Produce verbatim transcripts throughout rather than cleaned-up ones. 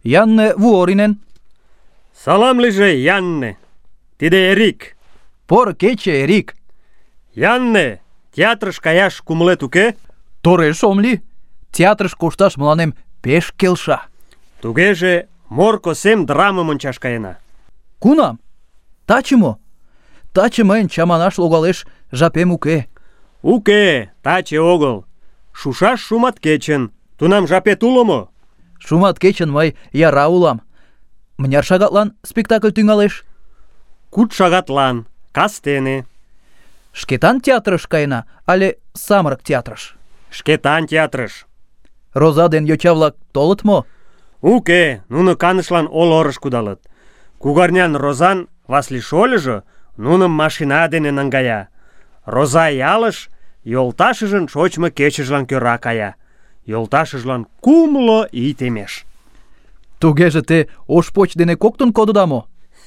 Янне Вуоринен. Салам лиже, Янне. Тиде Эрик. Поро кече, Эрик. Янне, театрыш каяш кумылет уке? Тореш ом ли. Театрыш кошташ мыланем пеш келша. Тугеже Морко сем драмым ончаш каена. Кунам? Таче мо? Таче мыйын чаманаш логалеш, жапем уке. Уке, таче огыл. Шушаш шумат кечын. Тунам жапет уло мо? Шумат кечын мый яра улам. Мыняр шагатлан спектакль тӱҥалеш? Куд шагатлан, кастене. Шкетан театрыш каена, але самырык театрыш? Шкетан театрыш. Роза ден йоча-влак толыт мо? Уке, нуно канышлан Олорыш кудалыт. Кугарнян Розан Васли шольыжо нуным машина дене наҥгая. Роза ялыш йолташыжын шочмо кечыжлан кӧра кая. Йолташыжлан кумло ий темеш. Тугеже те ош поч дене коктын кодыда мо?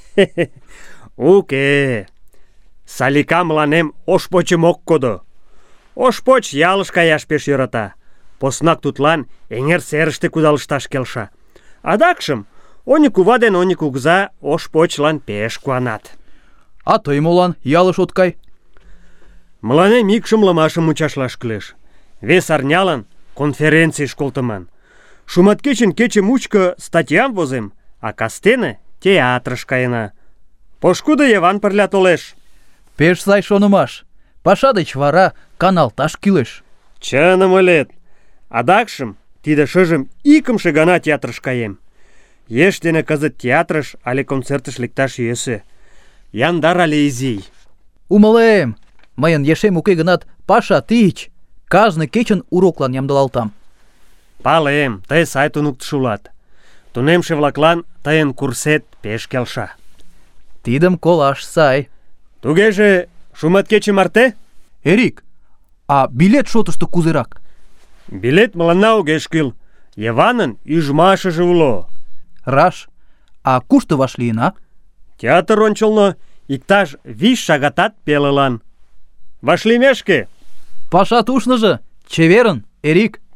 Уке. Салика мыланем ош почым ок кодо. Ош поч ялыш каяш пеш йӧрата. Поснак тудлан эҥер серыште кудалышташ келша. Адакшым Они кува ден Они кугыза ош почлан пеш куанат. А тый молан ялыш от кай? Мыланем ик шымлымашым мучашлаш кӱлеш. Вес арнялан конференцийыш колтыман. Шуматкечын кече мучко статьям возем, а кастене театрыш каена. Пошкудо Йыван пырля толеш. Пеш сай шонымаш. Паша деч вара каналташ кӱлеш. Чыным ойлет. Адакшым тиде шыжым икымше гана театрыш каем. Еш дене кызыт театрыш але концертыш лекташ йӧсӧ. Яндар але изи. Умылем. Мыйын ешем уке гынат, паша тич. Кажне кечын уроклан ямдылалтам. Палем, тый сай туныктышо улат. Тунемше-влаклан тыйын курсет пеш келша. Тидым колаш сай. Тугеже шуматкече марте? Эрик, а билет шотышто кузерак? Билет мыланна огеш кӱл. Йыванын ӱжмашыже уло. Раш. А кушто вашлийына? Театр ончылно иктаж вич шагатат пелылан. Вашлиймешке. Пашат ушныжо. Чеверын, Эрик.